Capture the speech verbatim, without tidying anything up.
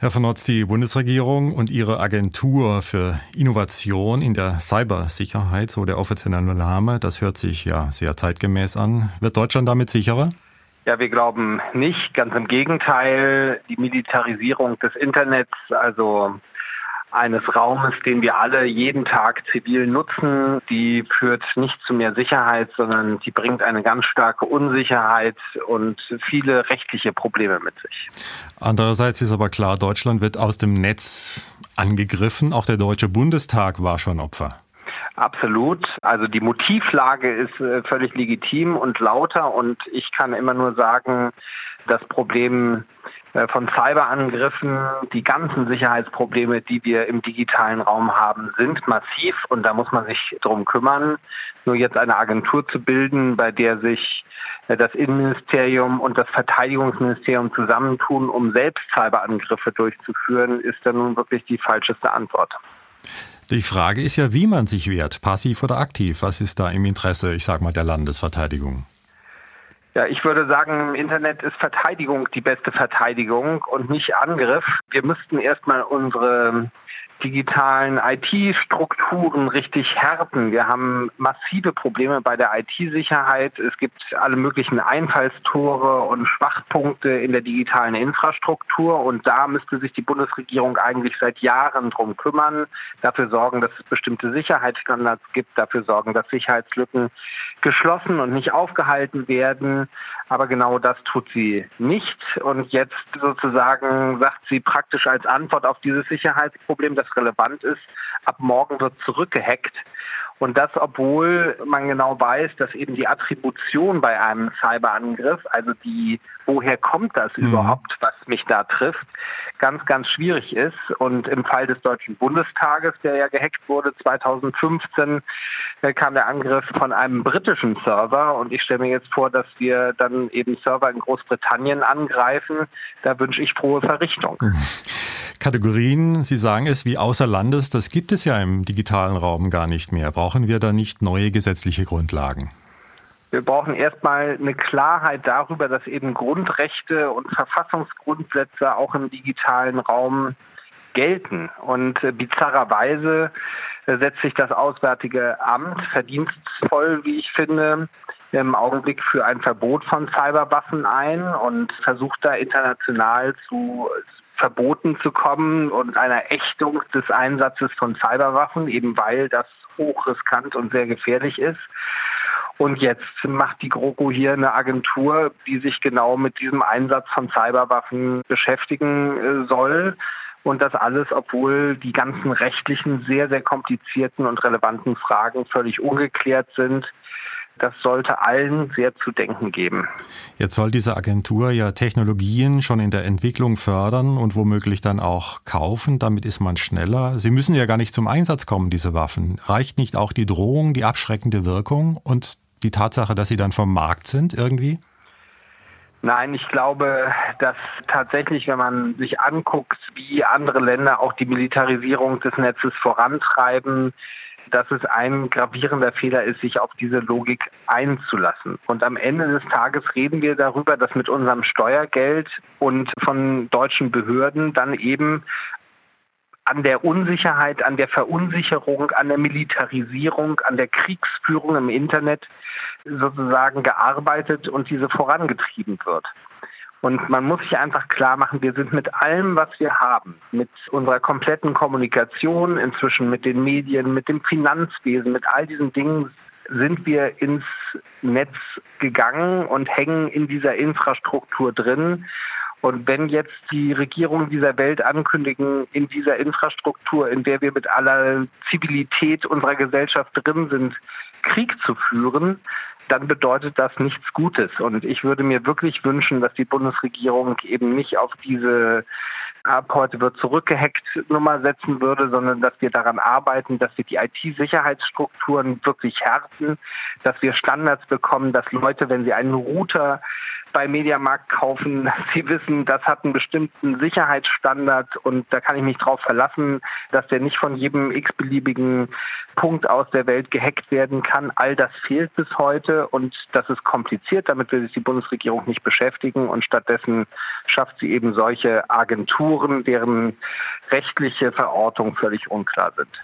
Herr von Notz, die Bundesregierung und ihre Agentur für Innovation in der Cybersicherheit, so der offizielle Name, das hört sich ja sehr zeitgemäß an. Wird Deutschland damit sicherer? Ja, wir glauben nicht. Ganz im Gegenteil. Die Militarisierung des Internets, also eines Raumes, den wir alle jeden Tag zivil nutzen, die führt nicht zu mehr Sicherheit, sondern die bringt eine ganz starke Unsicherheit und viele rechtliche Probleme mit sich. Andererseits ist aber klar, Deutschland wird aus dem Netz angegriffen. Auch der Deutsche Bundestag war schon Opfer. Absolut. Also die Motivlage ist äh, völlig legitim und lauter und ich kann immer nur sagen, das Problem äh, von Cyberangriffen, die ganzen Sicherheitsprobleme, die wir im digitalen Raum haben, sind massiv und da muss man sich drum kümmern. Nur jetzt eine Agentur zu bilden, bei der sich äh, das Innenministerium und das Verteidigungsministerium zusammentun, um selbst Cyberangriffe durchzuführen, ist dann nun wirklich die falscheste Antwort. Die Frage ist ja, wie man sich wehrt, passiv oder aktiv. Was ist da im Interesse, ich sag mal, der Landesverteidigung? Ja, ich würde sagen, im Internet ist Verteidigung die beste Verteidigung und nicht Angriff. Wir müssten erstmal unsere digitalen I T-Strukturen richtig härten. Wir haben massive Probleme bei der I T-Sicherheit. Es gibt alle möglichen Einfallstore und Schwachpunkte in der digitalen Infrastruktur und da müsste sich die Bundesregierung eigentlich seit Jahren drum kümmern, dafür sorgen, dass es bestimmte Sicherheitsstandards gibt, dafür sorgen, dass Sicherheitslücken geschlossen und nicht aufgehalten werden. Aber genau das tut sie nicht. Und jetzt sozusagen sagt sie praktisch als Antwort auf dieses Sicherheitsproblem, das relevant ist, ab morgen wird zurückgehackt. Und das, obwohl man genau weiß, dass eben die Attribution bei einem Cyberangriff, also die, woher kommt das mhm. überhaupt, was mich da trifft, ganz, ganz schwierig ist. Und im Fall des Deutschen Bundestages, der ja gehackt wurde zweitausendfünfzehn, kam der Angriff von einem britischen Server. Und ich stelle mir jetzt vor, dass wir dann eben Server in Großbritannien angreifen. Da wünsche ich frohe Verrichtung. Mhm. Kategorien, Sie sagen es, wie außer Landes, das gibt es ja im digitalen Raum gar nicht mehr. Brauchen wir da nicht neue gesetzliche Grundlagen? Wir brauchen erstmal eine Klarheit darüber, dass eben Grundrechte und Verfassungsgrundsätze auch im digitalen Raum gelten. Und äh, bizarrerweise äh, setzt sich das Auswärtige Amt verdienstvoll, wie ich finde, im Augenblick für ein Verbot von Cyberwaffen ein und versucht da international zu Verboten zu kommen und einer Ächtung des Einsatzes von Cyberwaffen, eben weil das hochriskant und sehr gefährlich ist. Und jetzt macht die GroKo hier eine Agentur, die sich genau mit diesem Einsatz von Cyberwaffen beschäftigen soll. Und das alles, obwohl die ganzen rechtlichen, sehr, sehr komplizierten und relevanten Fragen völlig ungeklärt sind. Das sollte allen sehr zu denken geben. Jetzt soll diese Agentur ja Technologien schon in der Entwicklung fördern und womöglich dann auch kaufen. Damit ist man schneller. Sie müssen ja gar nicht zum Einsatz kommen, diese Waffen. Reicht nicht auch die Drohung, die abschreckende Wirkung und die Tatsache, dass sie dann vom Markt sind irgendwie? Nein, ich glaube, dass tatsächlich, wenn man sich anguckt, wie andere Länder auch die Militarisierung des Netzes vorantreiben, dass es ein gravierender Fehler ist, sich auf diese Logik einzulassen. Und am Ende des Tages reden wir darüber, dass mit unserem Steuergeld und von deutschen Behörden dann eben an der Unsicherheit, an der Verunsicherung, an der Militarisierung, an der Kriegsführung im Internet sozusagen gearbeitet und diese vorangetrieben wird. Und man muss sich einfach klar machen, wir sind mit allem, was wir haben, mit unserer kompletten Kommunikation, inzwischen mit den Medien, mit dem Finanzwesen, mit all diesen Dingen sind wir ins Netz gegangen und hängen in dieser Infrastruktur drin. Und wenn jetzt die Regierungen dieser Welt ankündigen, in dieser Infrastruktur, in der wir mit aller Zivilität unserer Gesellschaft drin sind, Krieg zu führen, dann bedeutet das nichts Gutes. Und ich würde mir wirklich wünschen, dass die Bundesregierung eben nicht auf diese ab heute wird zurückgehackt Nummer setzen würde, sondern dass wir daran arbeiten, dass wir die I T-Sicherheitsstrukturen wirklich härten, dass wir Standards bekommen, dass Leute, wenn sie einen Router bei Mediamarkt kaufen, dass sie wissen, das hat einen bestimmten Sicherheitsstandard und da kann ich mich drauf verlassen, dass der nicht von jedem x-beliebigen Punkt aus der Welt gehackt werden kann. All das fehlt bis heute und das ist kompliziert, damit will sich die Bundesregierung nicht beschäftigen und stattdessen schafft sie eben solche Agenturen, deren rechtliche Verortung völlig unklar sind.